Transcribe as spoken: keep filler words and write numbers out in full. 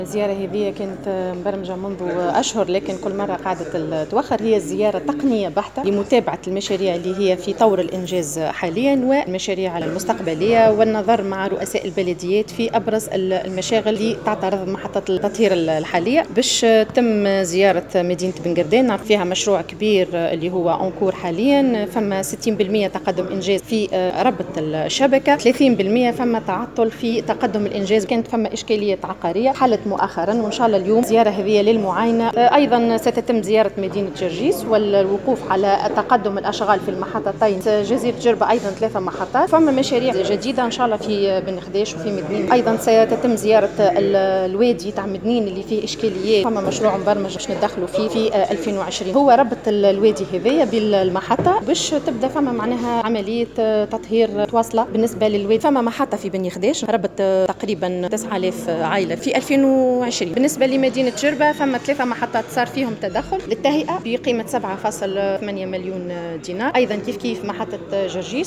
الزيارة هذه كانت مبرمجة منذ أشهر، لكن كل مرة قاعدة تتوخر. هي زيارة تقنية بحتة لمتابعة المشاريع اللي هي في طور الإنجاز حاليا والمشاريع المستقبلية، والنظر مع رؤساء البلديات في أبرز المشاغل اللي تعترض محطة التطهير الحالية، باش تم زيارة مدينة بنقردان فيها مشروع كبير اللي هو أنكور حاليا. فما ستين بالمئة تقدم إنجاز في ربط الشبكة، ثلاثين بالمئة فما تعطل في تقدم الإنجاز، كانت فما إشكالية عقارية حلت مؤخرا، وإن شاء الله اليوم زيارة هذه للمعاينة. أيضا ستتم زيارة مدينة جرجيس والوقوف على تقدم الأشغال في المحطتين جزيرة جربة، أيضا ثلاثة محطات. فما مشاريع جديدة إن شاء الله في بن خديش وفي مدنين. أيضا ستتم زيارة الوادي تاع مدنين اللي فيه إشكاليات، فما مشروع مبرمج باش ندخلوا فيه في ألفين وعشرين، هو ربط الوادي هذايا بالمحطة باش تبدأ فما معناها عملية تطهير تواصلة بالنسبة للوادي. فما محطة في بني خديش ربط تقريبا تسعة آلاف عائلة في ألفين وعشرين. بالنسبة لمدينة جربة فما ثلاثة محطات صار فيهم تدخل للتهيئة بقيمة سبعة فاصلة ثمانية مليون دينار. أيضا كيف كيف محطة جرجيس